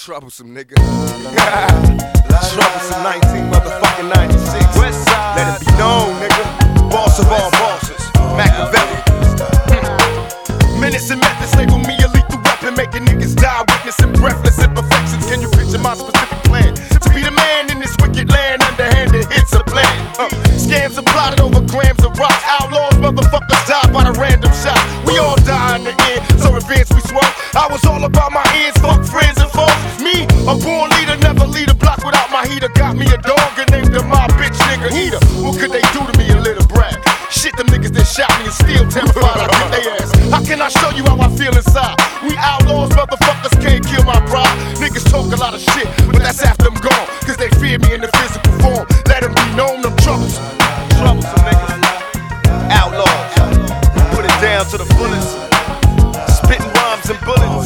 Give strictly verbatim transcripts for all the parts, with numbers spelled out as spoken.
Troublesome, nigga. Troublesome nineteen motherfucking ninety-six. Westside. Let it be known, nigga. Boss of all bosses. Machiavelli. Minutes and methods label me a lethal weapon, making niggas die, witnessing breathless imperfections. Can you picture my specific plan? To be the man in this wicked land, underhanded hits a plan. Uh, scams are plotted over grams of rock. Outlaws, motherfuckers die by the random shot. We all die in the end, so advance we swerve. I was all about my ends, fuck friends and foes. Me, a born leader, never lead a block without my heater. Got me a dog and named her my bitch nigga Heater. What could they do to me, a little brat? Shit, them niggas that shot me and still terrified I get they ass. How can I show you how I feel inside? We outlaws, motherfuckers can't kill my pride. Niggas talk a lot of shit, but that's after I'm gone. Cause they fear me in the physical form. Let them be known, them troublesome. Troublesome niggas. Outlaws. Put it down to the fullest. Spitting rhymes and bullets.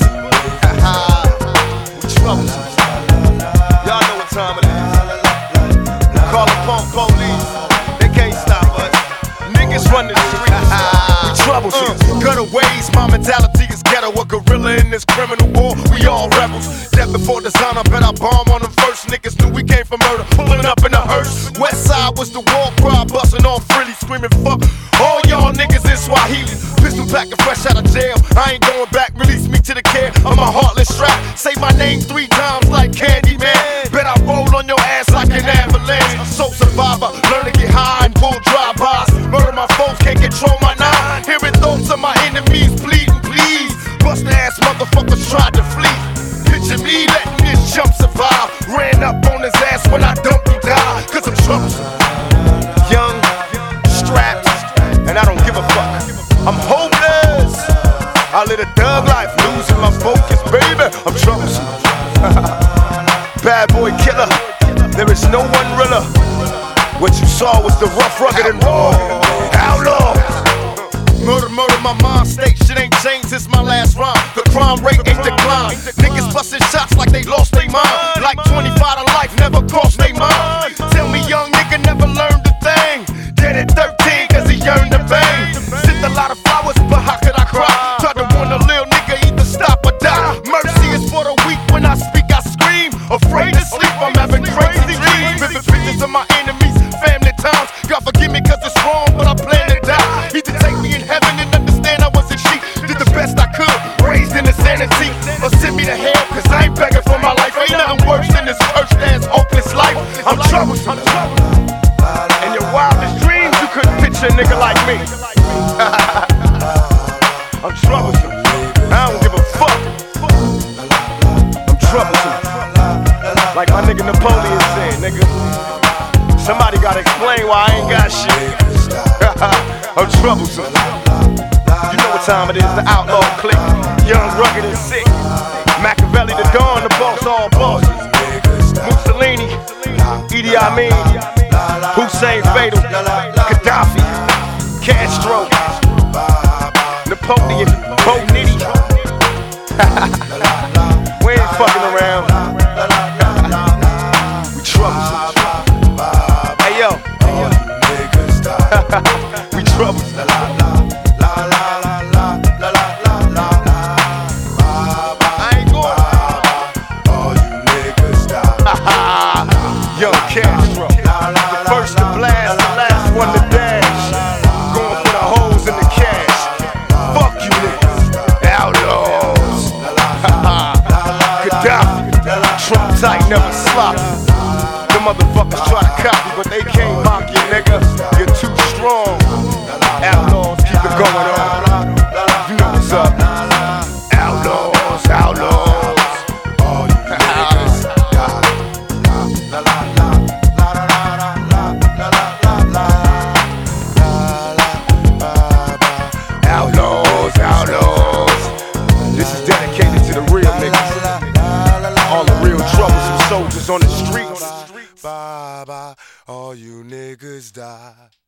We troublesome. Y'all know what time it is. Call the punk police. They can't stop us. Niggas run the streets. We troublesome. Uh, gutter ways, my mentality is ghetto. A gorilla in this criminal war. We all rebels. Death before design, I bet I bomb on them first. Niggas knew we came from murder. Pulling up in a hearse. Westside was the war cry, busting off frilly, screaming fuck all y'all niggas in Swahili. Pistol pack and fresh out of jail. I ain't going back. Release me to the care of my heartless strap. Say my name three times like Candyman. Bet I roll on your ass like an avalanche. So survivor, learn to get high and pull drive-bys. Murder my foes, can't control my nine. Hearing thoughts of my enemies bleeding, please. Bust ass motherfuckers tried to flee. Picture me letting this chump survive. Ran up on his ass when I dumped he died. Cause I'm troublesome. Young, strapped, and I don't give a fuck. I'm hopeless. I live a thug life, losing my focus, baby. I'm troublesome. Bad boy killer. There is no one realer. What you saw was the rough, rugged, and raw. Outlaw. Murder, murder, my mind state. Shit ain't changed since my last rhyme. The crime rate ain't declined. Niggas busting shots like they lost their mind. Like twenty-five to life never crossed their mind. Tell me young nigga never learned a thing. Dead at thirteen cause he yearned to bang. Sent a lot of flowers, but how could I cry? Tried to warn a little nigga either stop or die. Mercy is for the weak, when I speak I scream. Afraid to sleep, I'm having crazy dreams. Vivid pictures of my enemies, family times. God forgive me cause it's wrong, but I plan to die. Either take me in heaven and understand I wasn't sheep. Did the best I could, raised in insanity. Or send me to hell cause I ain't begging for my life. Ain't nothing worse than this cursed ass hopeless life. I'm troublesome. In your wildest dreams you couldn't picture a nigga like me. I'm troublesome. I don't give a fuck. I'm troublesome. Like my nigga Napoleon said, nigga. Somebody gotta explain why I ain't got shit. I'm troublesome. You know what time it is, the outlaw clique. Young, rugged, and sick. Machiavelli, the Don, the boss, all bosses. Mussolini, Idi Amin, Hussein Fatal, Gaddafi, Castro, Napoleon, Bo Nitty. We ain't fucking around. We troublesome. Hey yo. We troublesome. Young Castro, the first to blast, the last one to dash. Going for the holes in the cash. Fuck you niggas, outlaws. Gaddafi, Trump tight, never sloppy. The motherfuckers try to copy, but they can't mock you, nigga. You're too strong. Outlaws, keep it going on. You know what's up. Outlaws, outlaws. Outlaws, outlaws. This is dedicated to the real niggas. All the real troublesome soldiers on the streets. Bye bye, all you niggas die.